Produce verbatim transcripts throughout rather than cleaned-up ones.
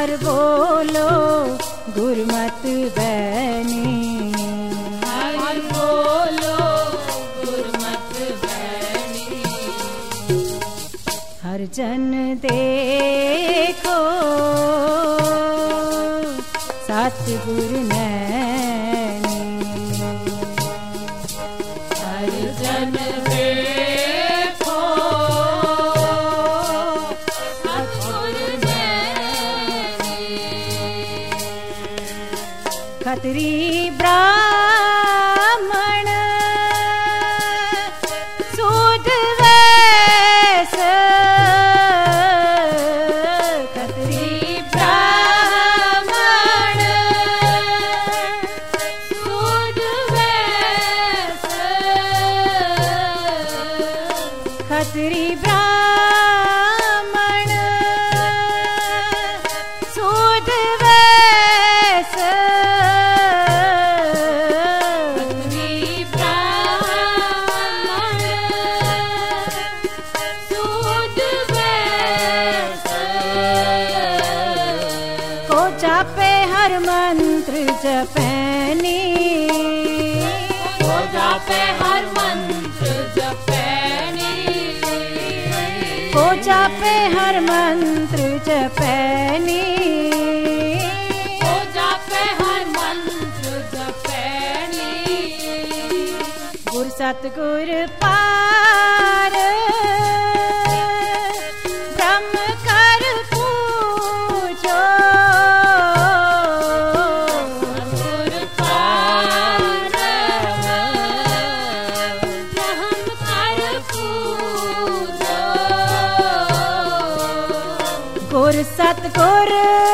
हर बोलो गुरमत बैनी, हर बोलो गुरमत बैनी। हर जन देखो सतगुर नैनी, हर जन देखो सतगुर नैनी। खत्री ब्राह्मण सूद वैस, खत्री ब्राह्मण सूद वैस, खत्री ब्राह्मण सूद वैस, खत्री ब्राह्मण सूद वैस। को जापे हर मंत्र जपैनी, को जापे हर मंत्र जपैनी, को जापे हर मंत्र जपैनी, को जापे हर मंत्र जपैनी। गुर सतगुर पार ब्रह्म कर पूजो, गुर पार ब्रह्म कर पूजो, गुर सतगुर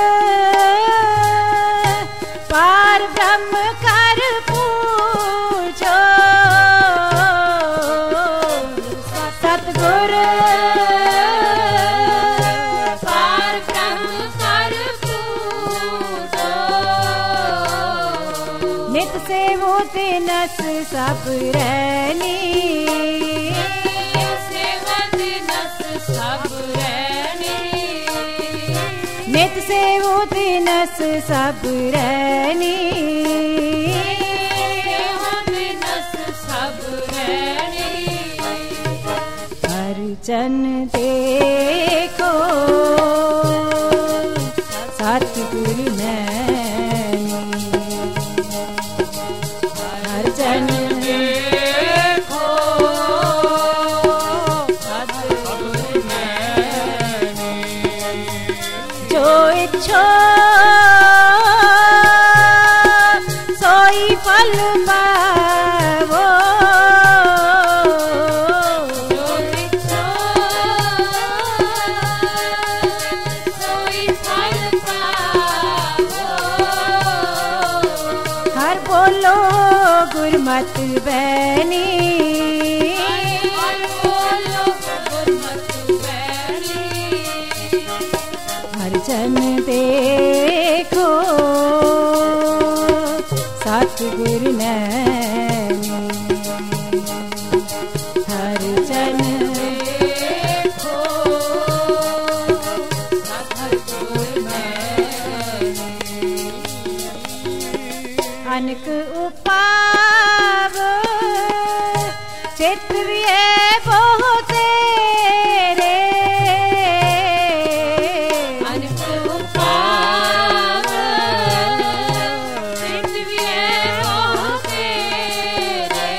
पार ब्रह्म कर पूजो, सतगुर पार ब्रह्म कर पूजो। नित सेवो तिनस सब रैनी, सेवत नस सब रैनी, नित सेवो तिनस सब रैनी, सेवत नस सब रैनी। हर जन देखो सतगुर नैनी, हर जन देखो सतगुर नैनी। जो इच्छो सोई फल पावो, जो इच्छो सोई फल पावो, हर बोलो गुरमत बैनी, हर बोलो गुरमत बैनी। हर जन देखो सतगुर नैनी, हर जन देखो सतगुर नैनी। अनक उपाव चित विये बहु तेरे, अनक उपाव चित विये बहु तेरे।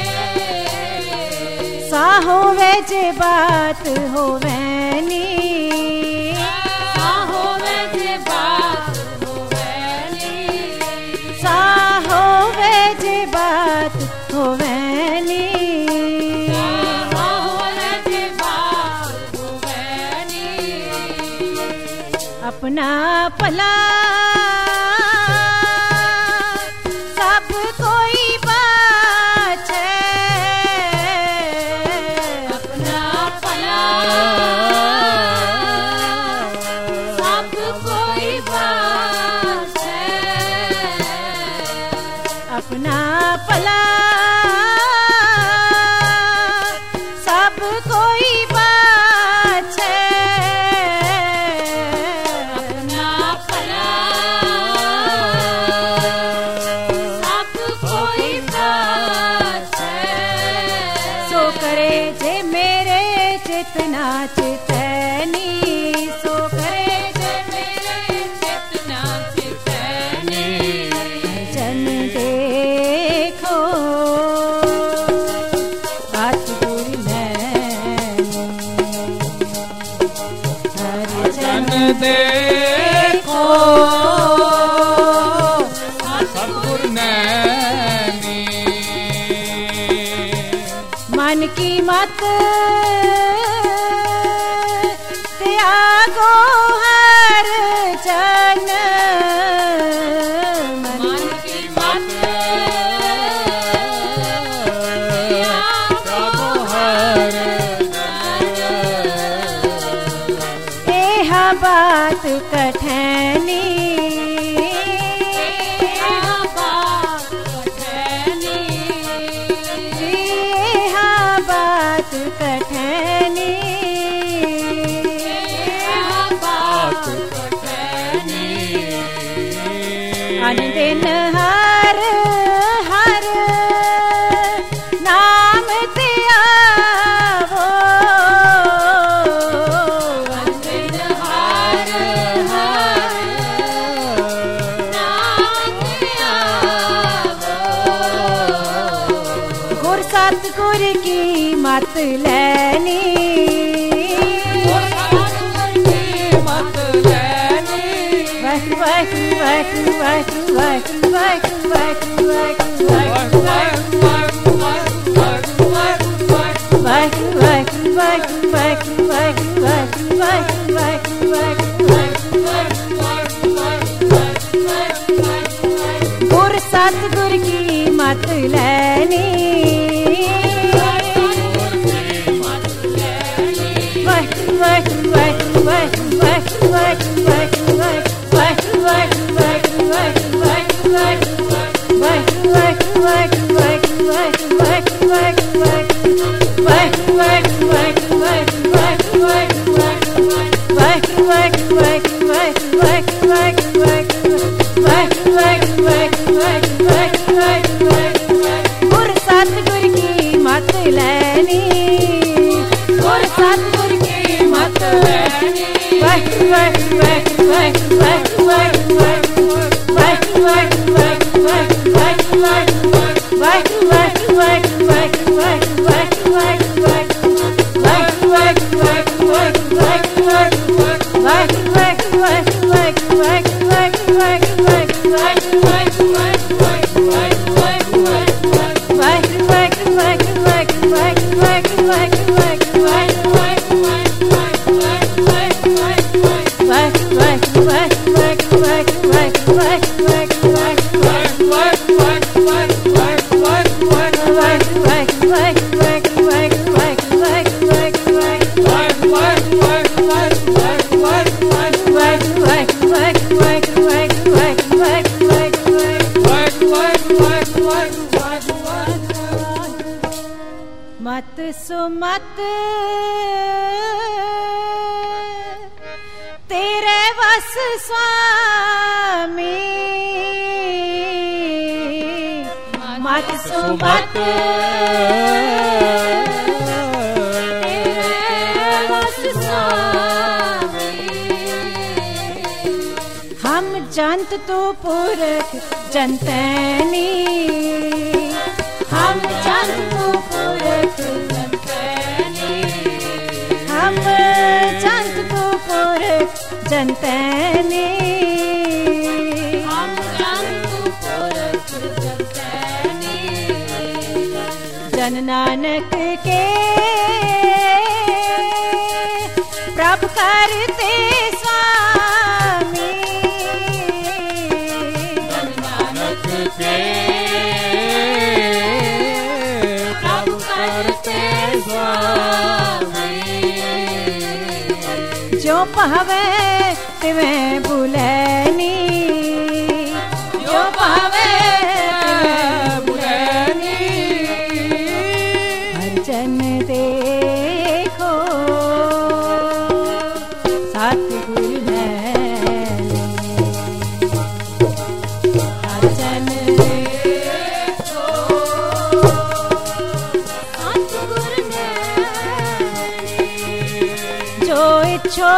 सा होवे जे बात होवैनी, सा होवे जे बात होवैनी, सा होवे जे बात होवैनी, सा होवे जे बात होवैनी। अपना भला सब कोई बाछे, अपना भला सब कोई बाछे, अपना भला सब कोई बाछे, अपना देखो सतगुर नैनी। मन की मत त्यागो हर जन, मन की मत त्यागो हर जन। एह बात कठैनी, एह बात कठैनी, एह बात कठैनी। अन दिन हर हर नाम त्यावो, अन दिन हर हर नाम त्यावो। गुर सतगुर की मत लैनी, वाहिगुरू वाहिगुरू वाहिगुरू वाहिगुरू वाहिगुरू वाहिगुरू वाहिगुरू वाहिगुरू वाहिगुरू वाहिगुरू वाहिगुरू वाहिगुरू वाहिगुरू वाहिगुरू। गुर सतगुर की मत लैनी, वाहिगुरू वाहिगुरू वाहिगुरू वाहिगुरू वाहिगुरू वाहिगुरू गुर सतगुर की मत लैनी, गुर सतगुर की मत लैनी। वाहिगुरू वाहिगुरू वाहिगुरू वाहिगुरू वाहिगुरू वाहिगुरू वाहिगुरू वाहिगुरू वाहिगुरू वाहिगुरू वाहिगुरू वाहिगुरू वाहिगुरू वाहिगुरू वाहिगुरू वाहिगुरू मत सुमत तेरे वस स्वामी, मत सुमत तेरे वस स्वामी। हम जंत तो पुरख जनतैनी, हम जंत तो पुरख जनतैनी, हम जंत तो पुरख जनतैनी, हम जंत तो पुरख जनतैनी। जन नानक के प्रभ करते स्वामी, जन नानक के प्रभ करते स्वामी। जो पावे तिवें बुलैनी, जो पावे तिवें बुलैनी। हर जन देखो सतगुर नैनी, हर जन देखो सतगुर नैनी। जो इच्छो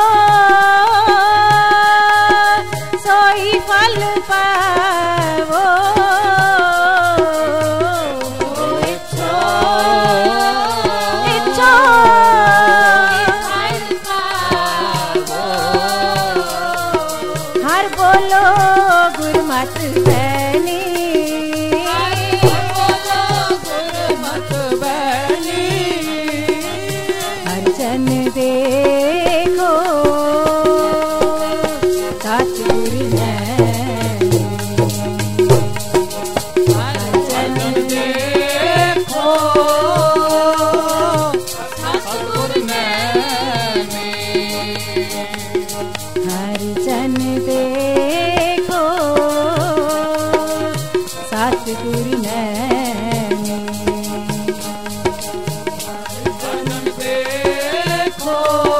सोई फल पावो, इच्छो इच्छो फल पावो। बोलो गुरमत बैनी, बोलो गुरमत बैनी। हर जन देखो सतगुर नैनी, हर जन देखो सतगुर नैनी। हर जन देखो सतगुर नैनी, जन देखो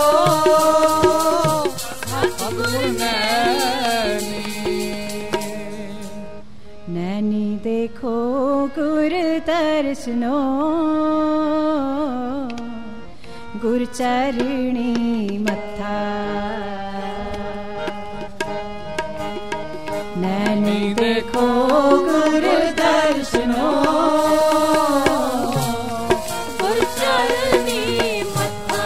सतगुर नैनी। नैनी देखो गुर दर्शनो, गुर चरणी मत्था। नैनी देखो गुर दर्शनो, गुर चरणी मत्था।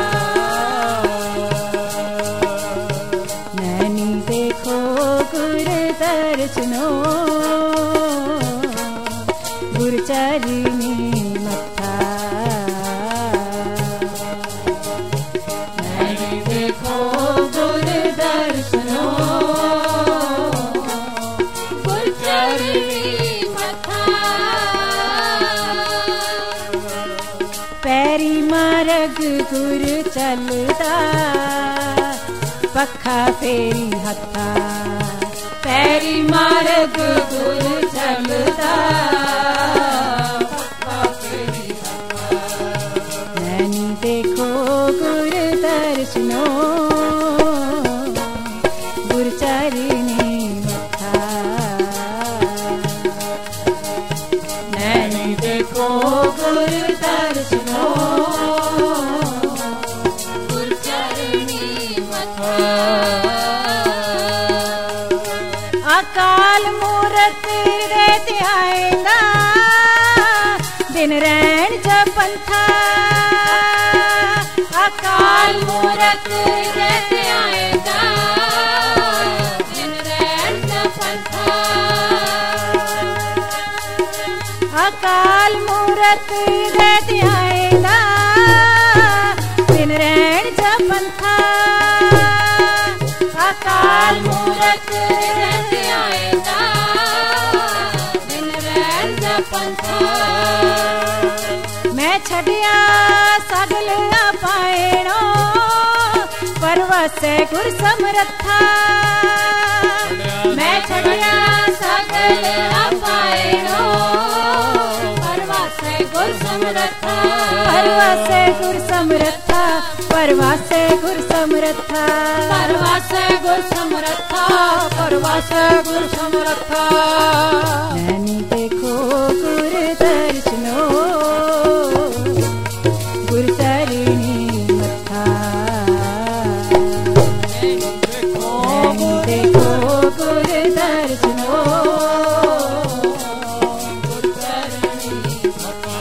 नैनी देखो गुर दर्शनो, गुर चरणी मत्था। नैनी देखो गुर दर्शनो, गुर चरणी मत्था। पैरी मार्ग गुर चलदा, पखा फेरी हत्था। पैरी मार्ग गुर चलदा, पखा फेरी हत्था। नैनी देखो गुर दर्शनो, गुर चरणी मत्था। नैनी देखो गुर दर्शनो, गुर चरणी मत्था। अकाल मूरत रे ध्याएंदा, दिन रैन जपंथा। अकाल मूरत रे ध्याएंदा, दिन रैन जपंथा। अकाल मूरत रे ध्याएंदा, दिन रैन जपंथा। अकाल मूरत रे ध्याएंदा, दिन रैन जपंथा। मैं छड़िया सगल पाएणो, परवसे गुर समरथा। मैं छड़िया सगल पाएणो, परवसे गुर समरथा। परवसे गुर समरथा, परवसे गुर समरथा। परवसे गुर समरथा, परवसे गुर समरथा। नैनी देखो गुर दर्शनो, गुर चरणी मत्था। नैनी देखो गुर दर्शनो, गुर चरणी मत्था।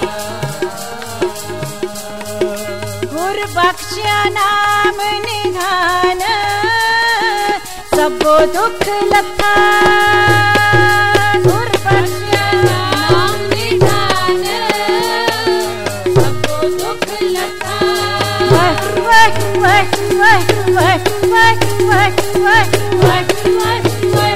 गुर बख्शिया नाम निधान, सबो दुख लथा। गुर बख्शिया नाम निधान, सबो दुख लथा। वह वह वह वह वह वह वह वह वह वह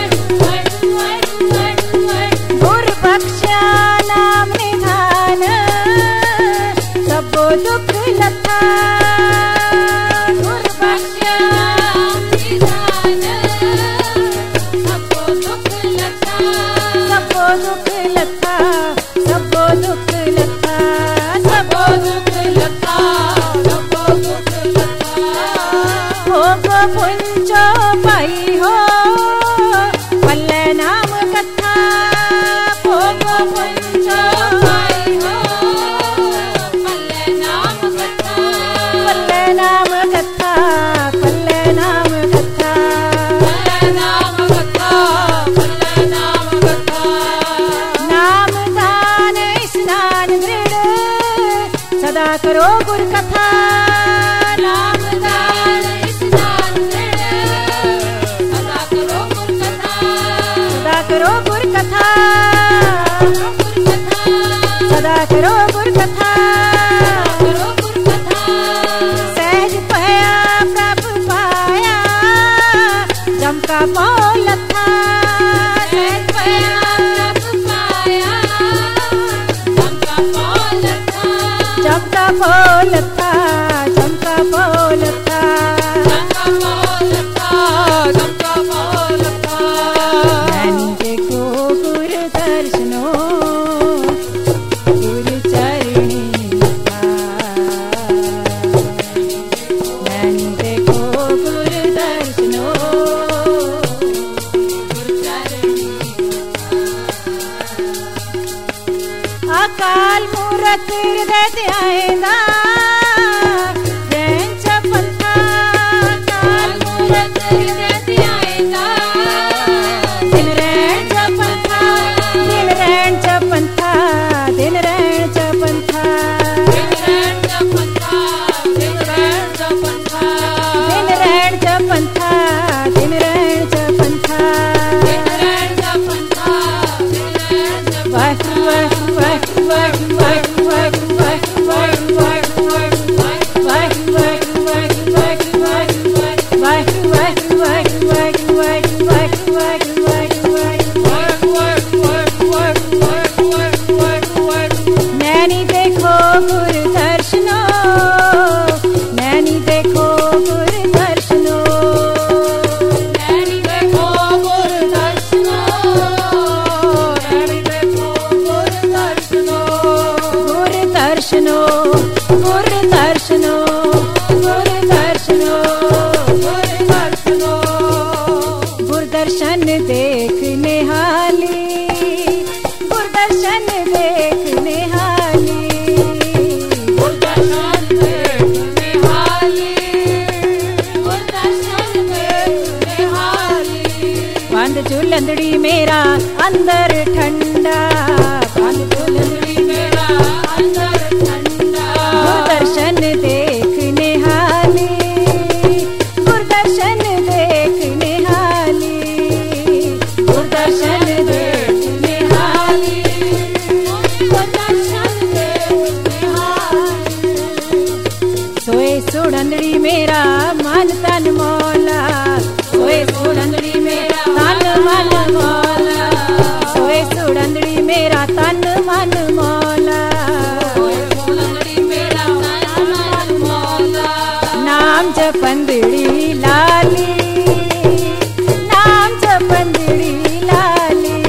वह। गुर बख्शिया नाम निधान, सबो दुख लथा। गुर बख्शिया नाम निधान, सबो दुख लथा। सबो दुख लथा, सबो दुख लथा। सबो दुख लथा, सबो दुख लथा। भोग पुंजो पाई चमका पाओ लथा सैन पाया जब पाया चमका पाओ लथा चमका पाओ लथा चमका पाओ लथा चमका पाओ लथा चमका पाओ लथा नैनी देखो गुरु दर्शनो गुरु चरणी नैनी देखो गुरु दर्शनो गुरु चरणी अकाल मूरत हृदय ध्यायेंदा नैनी देखो गुरु दर्शनो नैनी देखो गुरु दर्शनो नैनी देखो गुरु दर्शनो नैनी देखो गुरु दर्शनो गुरु दर्शनो गुरु दर्शनो गुरु दर्शनो गुरु दर्शनो गुरु दर्शन देखने हाली गुरु दर्शन देखने हाली गुरु दर्शन देखने हाली गुरु दर्शन देखने हाली बंद झुलंदड़ी मेरा अंदर ठंडा बंद झुलंदड़ी मेरा अंदर ठंडा गुरु दर्शन देखने हाली गुरु दर्शन देखने हाली गुरु दर्शन देखने हाली गुरु दर्शन देखने हाली सोए सुड़ंदड़ी मेरा मन तन मौला सोए सुड़ंदड़ी मेरा तन मन मौला सोए सुड़ंदड़ी मेरा तन मन मौला सोए सुड़ंदड़ी मेरा तन मन मौला नाम जपंदड़ी लाली नाम जपंदड़ी लाली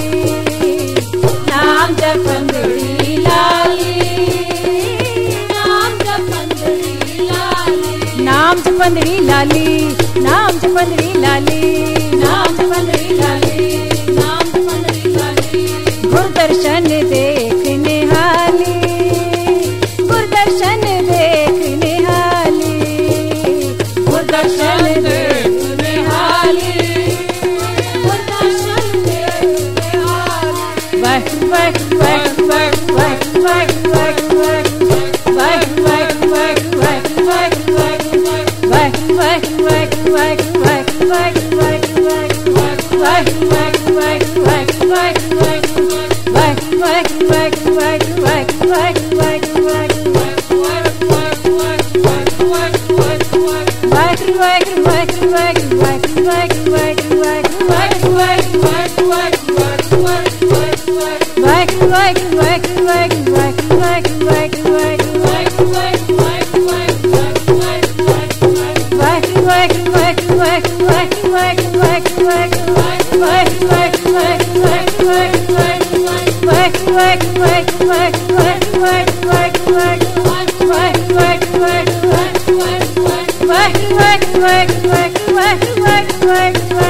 नाम जपंदड़ी लाली नाम जपंदड़ी लाली नाम जपंदड़ी लाली नाम जपंदड़ी लाली नाम जपंदड़ी लाली नाम जपंदड़ी लाली गुरु दर्शन देखने हाली गुरु दर्शन देखने हाली गुरु दर्शन देखने हाली गुरु दर्शन देखने हाली वाह वाह वाह वाह वाह वाह वाह Work, work, work, work, work, work, work.